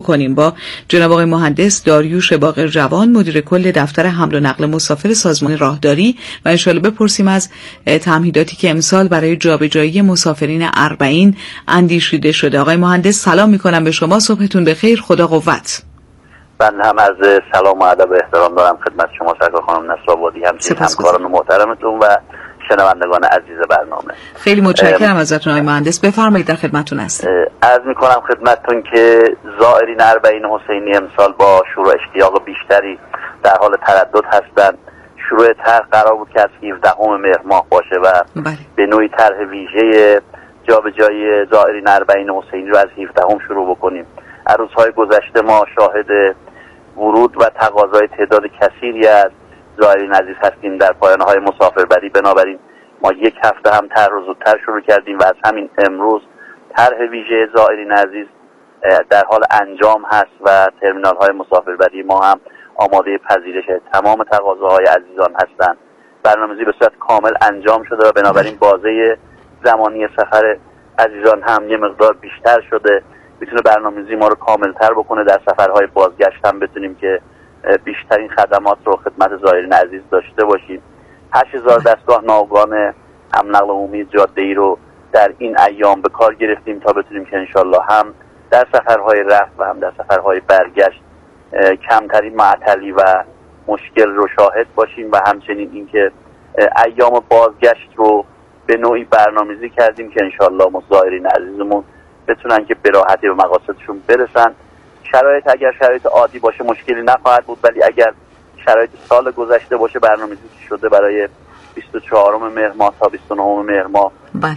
کنیم با جناب آقای مهندس داریوش باقر جوان، مدیر کل دفتر حمل و نقل مسافر سازمان راهداری، و ان شاءالله بپرسیم از تمهیداتی که امسال برای جابجایی مسافرین اربعین اندیشیده شده. آقای مهندس سلام میکنم به شما، صبحتون بخیر، خدا قوت. من هم از سلام و ادب و احترام دارم خدمت شما سرکار خانم نصرآبادی، همچنین همکاران محترمتون و شنوندگان عزیز برنامه. خیلی متشکرم ازتون آقای مهندس، بفرمایید در خدمتتون هستم. عرض میکنم خدمتتون که زائرین اربعین حسینی امسال با شروع اشتیاق بیشتری در حال تردد هستند. شروع طرح قرار بود که از 17 مهر ماه باشه و به نوعی طرح ویژه جابجایی زائرین اربعین حسینی رو از 17 شروع بکنیم. از روزهای گذشته ما شاهد ورود و تقاضای تعداد کثیری از زائرین عزیز هستیم در پایانه‌های مسافربری. بنابراین ما یک هفته هم طرح رو زودتر شروع کردیم و از همین امروز طرح ویژه زائرین عزیز در حال انجام هست و ترمینال‌های مسافربری ما هم آماده پذیرش تمام تقاضاهای عزیزان هستند. برنامه‌ریزی به صورت کامل انجام شده و بنابراین بازه زمانی سفر عزیزان هم یه مقدار بیشتر شده، میتونه برنامه‌ریزی ما رو کامل‌تر بکنه. در سفرهای بازگشت هم بتونیم که بیشترین خدمات رو خدمت زائرین عزیز داشته باشیم. 8000 دستگاه ناوگان هم نقل عمومی جاده‌ای رو در این ایام به کار گرفتیم تا بتونیم که انشالله هم در سفرهای رفت و هم در سفرهای برگشت کمترین معطلی و مشکل رو شاهد باشیم و همچنین اینکه ایام بازگشت رو به نوعی برنامه‌ریزی کردیم که انشالله زائرین عزیزمون بتونن که به راحتی به مقاصدشون برسن. شرایط اگر شرایط عادی باشه مشکلی نخواهد بود، ولی اگر شرایط سال گذشته باشه برنامه‌ریزی شده برای 24 مهر ماه تا 29 مهر ماه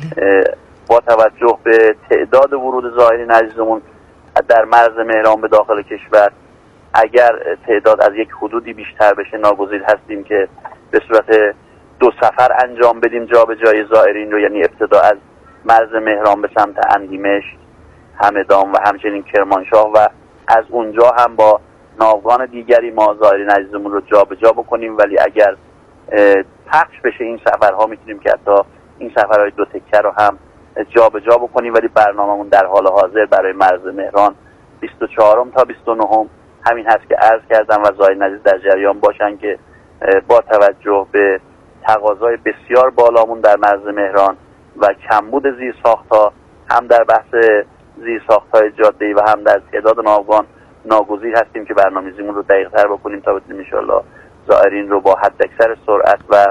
با توجه به تعداد ورود زائرین عزیزمون در مرز مهران به داخل کشور، اگر تعداد از یک حدودی بیشتر بشه ناگزیر هستیم که به صورت 2 سفر انجام بدیم جابجایی زائرین رو، یعنی ابتدا از مرز مهران به سمت اندیمشک، همدان و همچنین کرمانشاه و از اونجا هم با ناوگان دیگری ما زائرین عزیزمون رو جابجا بکنیم. ولی اگر پخش بشه این سفرها میتونیم که حتی این سفرهای 2 تکه رو هم جابجا بکنیم، ولی برنامه‌مون در حال حاضر برای مرز مهران 24 تا 29 همین هست که عرض کردم و زائرین عزیز در جریان باشن که با توجه به تقاضای بسیار بالامون در مرز مهران و کمبود زیرساخت‌ها هم در بحث زیرساخت‌های جاده‌ای و هم در تعداد ناوگان ناگزیر هستیم که برنامه‌ریزیمون رو دقیق‌تر بکنیم تا بتونیم انشالله زائرین رو با حداکثر سرعت و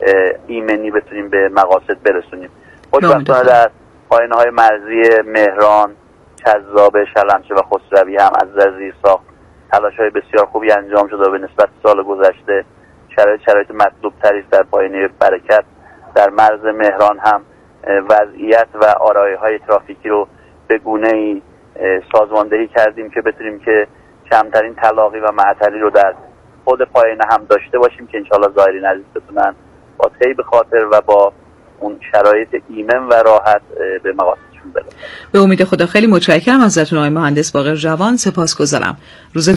ایمنی بتونیم به مقاصد برسونیم. خوشبختانه در پایانه‌های مرزی مهران، چذاب، شلمچه و خسروی هم از نظر زیرساخت تلاش‌های بسیار خوبی انجام شده و به نسبت سال گذشته شرایط مطلوب‌تری است. در پایانه برکت در مرز مهران هم وضعیت و آرایه‌های ترافیکی رو به گونه‌ای سازماندهی کردیم که بتونیم که کمترین تلاقی و معطلی رو در خود پایانه هم داشته باشیم که انشالله زائرین عزیز بتونن با طیب خاطر و با اون شرایط ایمن و راحت به مقاصدشون برسن. به امید خدا. خیلی متشکرم ازتون آقای مهندس باقر جوان، سپاسگزارم. روز